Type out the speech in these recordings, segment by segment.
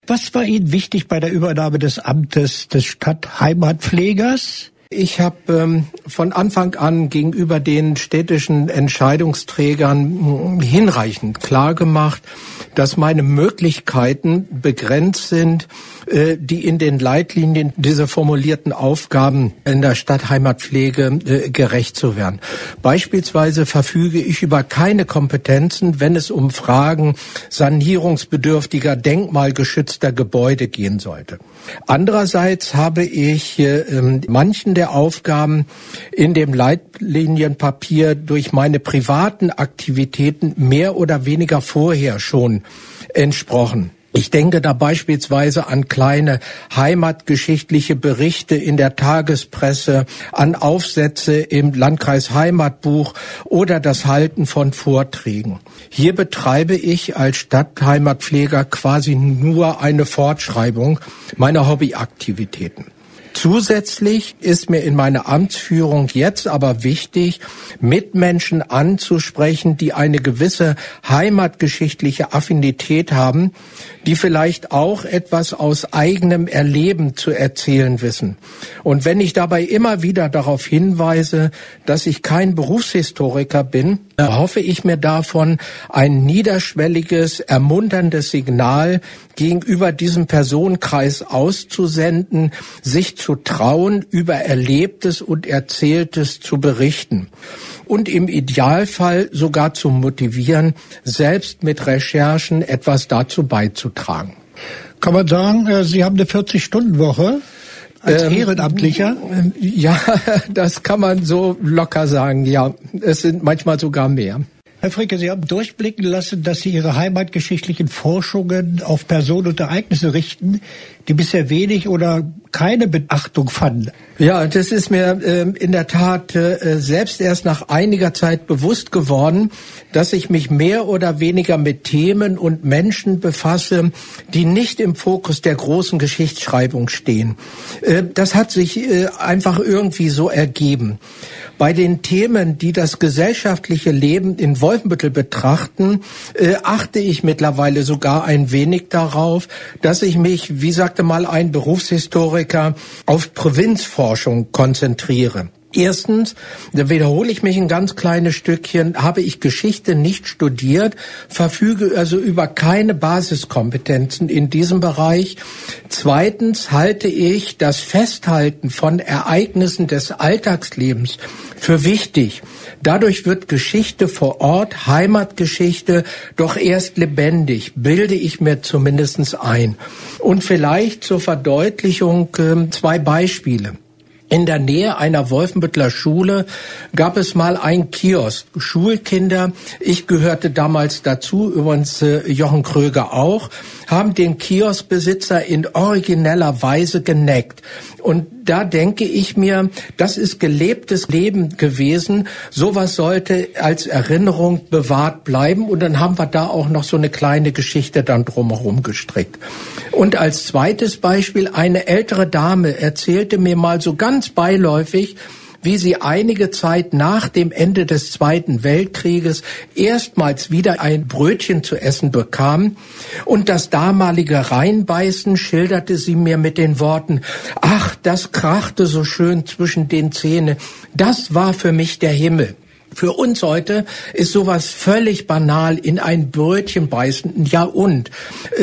Was war Ihnen wichtig bei der Übernahme des Amtes des Stadtheimatpflegers? Ich habe von Anfang an gegenüber den städtischen Entscheidungsträgern hinreichend klar gemacht, dass meine Möglichkeiten begrenzt sind, die in den Leitlinien dieser formulierten Aufgaben in der Stadtheimatpflege gerecht zu werden. Beispielsweise verfüge ich über keine Kompetenzen, wenn es um Fragen sanierungsbedürftiger, denkmalgeschützter Gebäude gehen sollte. Andererseits habe ich manchen der Aufgaben in dem Leitlinienpapier durch meine privaten Aktivitäten mehr oder weniger vorher schon entsprochen. Ich denke da beispielsweise an kleine heimatgeschichtliche Berichte in der Tagespresse, an Aufsätze im Landkreis Heimatbuch oder das Halten von Vorträgen. Hier betreibe ich als Stadtheimatpfleger quasi nur eine Fortschreibung meiner Hobbyaktivitäten. Zusätzlich ist mir in meiner Amtsführung jetzt aber wichtig, Mitmenschen anzusprechen, die eine gewisse heimatgeschichtliche Affinität haben, die vielleicht auch etwas aus eigenem Erleben zu erzählen wissen. Und wenn ich dabei immer wieder darauf hinweise, dass ich kein Berufshistoriker bin, hoffe ich mir davon ein niederschwelliges, ermunterndes Signal gegenüber diesem Personenkreis auszusenden, sich zu trauen, über Erlebtes und Erzähltes zu berichten und im Idealfall sogar zu motivieren, selbst mit Recherchen etwas dazu beizutragen. Kann man sagen, Sie haben eine 40-Stunden-Woche als Ehrenamtlicher? Ja, das kann man so locker sagen, ja. Es sind manchmal sogar mehr. Herr Fricke, Sie haben durchblicken lassen, dass Sie Ihre heimatgeschichtlichen Forschungen auf Personen und Ereignisse richten, die bisher wenig oder keine Beachtung fanden. Ja, das ist mir in der Tat selbst erst nach einiger Zeit bewusst geworden, dass ich mich mehr oder weniger mit Themen und Menschen befasse, die nicht im Fokus der großen Geschichtsschreibung stehen. Das hat sich einfach irgendwie so ergeben. Bei den Themen, die das gesellschaftliche Leben in Wolfenbüttel betrachten, achte ich mittlerweile sogar ein wenig darauf, dass ich mich, wie sagte mal ein Berufshistoriker, auf Provinzforschung konzentriere. Erstens, da wiederhole ich mich ein ganz kleines Stückchen, habe ich Geschichte nicht studiert, verfüge also über keine Basiskompetenzen in diesem Bereich. Zweitens halte ich das Festhalten von Ereignissen des Alltagslebens für wichtig. Dadurch wird Geschichte vor Ort, Heimatgeschichte, doch erst lebendig, bilde ich mir zumindest ein. Und vielleicht zur Verdeutlichung 2 Beispiele. In der Nähe einer Wolfenbütteler Schule gab es mal einen Kiosk. Schulkinder, ich gehörte damals dazu, übrigens Jochen Kröger auch, haben den Kioskbesitzer in origineller Weise geneckt. Und da denke ich mir, das ist gelebtes Leben gewesen. Sowas sollte als Erinnerung bewahrt bleiben. Und dann haben wir da auch noch so eine kleine Geschichte dann drumherum gestrickt. Und als zweites Beispiel, eine ältere Dame erzählte mir mal so ganz beiläufig, wie sie einige Zeit nach dem Ende des Zweiten Weltkrieges erstmals wieder ein Brötchen zu essen bekam. Und das damalige Reinbeißen schilderte sie mir mit den Worten: Ach, das krachte so schön zwischen den Zähnen. Das war für mich der Himmel. Für uns heute ist sowas völlig banal, in ein Brötchen beißen. Ja und?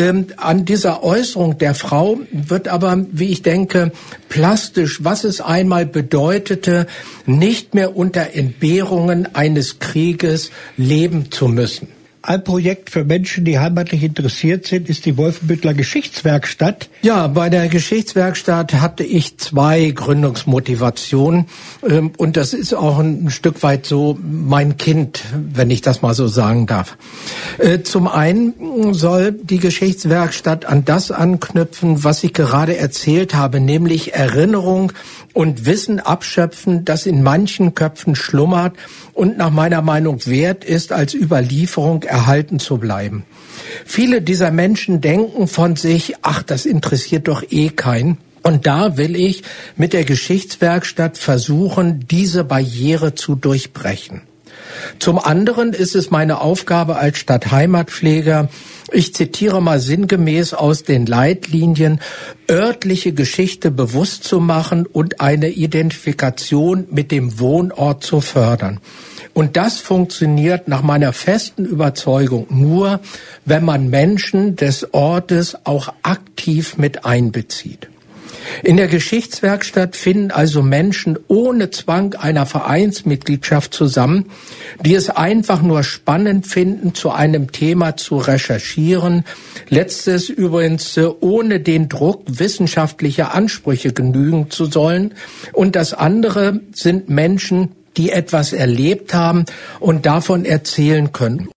An dieser Äußerung der Frau wird aber, wie ich denke, plastisch, was es einmal bedeutete, nicht mehr unter Entbehrungen eines Krieges leben zu müssen. Ein Projekt für Menschen, die heimatlich interessiert sind, ist die Wolfenbütteler Geschichtswerkstatt. Ja, bei der Geschichtswerkstatt hatte ich 2 Gründungsmotivationen. Und das ist auch ein Stück weit so mein Kind, wenn ich das mal so sagen darf. Zum einen soll die Geschichtswerkstatt an das anknüpfen, was ich gerade erzählt habe, nämlich Erinnerung und Wissen abschöpfen, das in manchen Köpfen schlummert und nach meiner Meinung wert ist, als Überlieferung erhalten zu bleiben. Viele dieser Menschen denken von sich, ach, das interessiert doch eh keinen. Und da will ich mit der Geschichtswerkstatt versuchen, diese Barriere zu durchbrechen. Zum anderen ist es meine Aufgabe als Stadtheimatpfleger, ich zitiere mal sinngemäß aus den Leitlinien, örtliche Geschichte bewusst zu machen und eine Identifikation mit dem Wohnort zu fördern. Und das funktioniert nach meiner festen Überzeugung nur, wenn man Menschen des Ortes auch aktiv mit einbezieht. In der Geschichtswerkstatt finden also Menschen ohne Zwang einer Vereinsmitgliedschaft zusammen, die es einfach nur spannend finden, zu einem Thema zu recherchieren. Letztes übrigens ohne den Druck wissenschaftlicher Ansprüche genügen zu sollen. Und das andere sind Menschen, die etwas erlebt haben und davon erzählen können.